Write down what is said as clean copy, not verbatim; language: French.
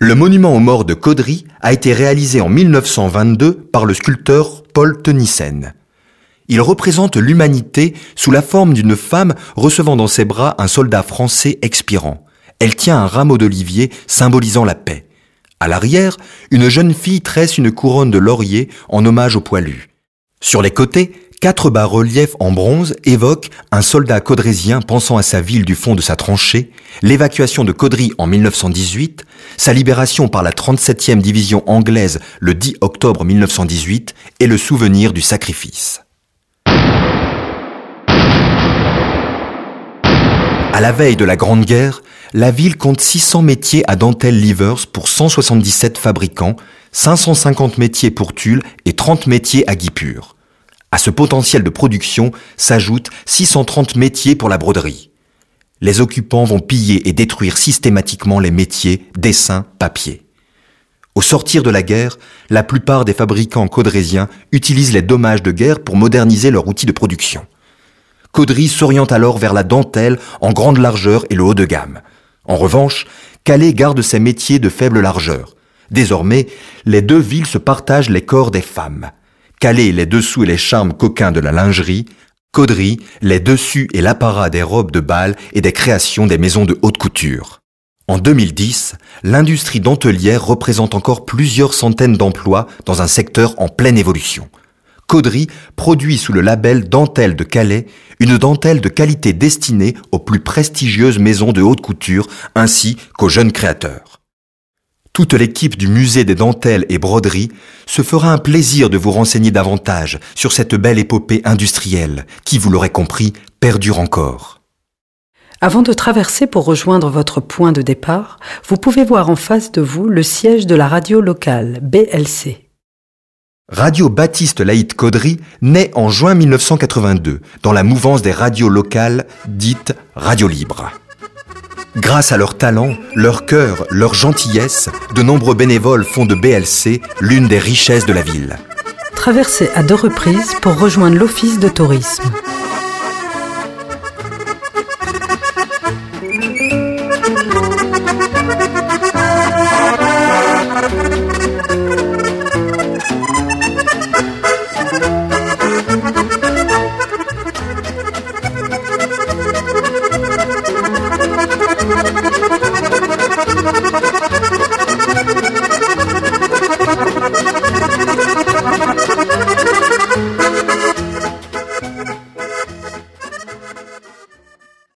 Le monument aux morts de Caudry a été réalisé en 1922 par le sculpteur Paul Tenissen. Il représente l'humanité sous la forme d'une femme recevant dans ses bras un soldat français expirant. Elle tient un rameau d'olivier symbolisant la paix. À l'arrière, une jeune fille tresse une couronne de laurier en hommage au poilu. Sur les côtés, 4 bas-reliefs en bronze évoquent un soldat caudrésien pensant à sa ville du fond de sa tranchée, l'évacuation de Caudry en 1918, sa libération par la 37e division anglaise le 10 octobre 1918 et le souvenir du sacrifice. À la veille de la Grande Guerre, la ville compte 600 métiers à dentelle Livers pour 177 fabricants, 550 métiers pour tulle et 30 métiers à guipure. À ce potentiel de production s'ajoutent 630 métiers pour la broderie. Les occupants vont piller et détruire systématiquement les métiers dessin, papier. Au sortir de la guerre, la plupart des fabricants caudrésiens utilisent les dommages de guerre pour moderniser leur outil de production. Caudry s'oriente alors vers la dentelle en grande largeur et le haut de gamme. En revanche, Calais garde ses métiers de faible largeur. Désormais, les deux villes se partagent les corps des femmes. Calais les dessous et les charmes coquins de la lingerie, Caudry les dessus et l'apparat des robes de bal et des créations des maisons de haute couture. En 2010, l'industrie dentelière représente encore plusieurs centaines d'emplois dans un secteur en pleine évolution. Caudry produit sous le label Dentelle de Calais une dentelle de qualité destinée aux plus prestigieuses maisons de haute couture ainsi qu'aux jeunes créateurs. Toute l'équipe du musée des dentelles et broderies se fera un plaisir de vous renseigner davantage sur cette belle épopée industrielle qui, vous l'aurez compris, perdure encore. Avant de traverser pour rejoindre votre point de départ, vous pouvez voir en face de vous le siège de la radio locale, BLC. Radio Baptiste Laït Caudry naît en juin 1982 dans la mouvance des radios locales dites Radio Libre. Grâce à leur talent, leur cœur, leur gentillesse, de nombreux bénévoles font de BLC l'une des richesses de la ville. Traversez à 2 reprises pour rejoindre l'office de tourisme.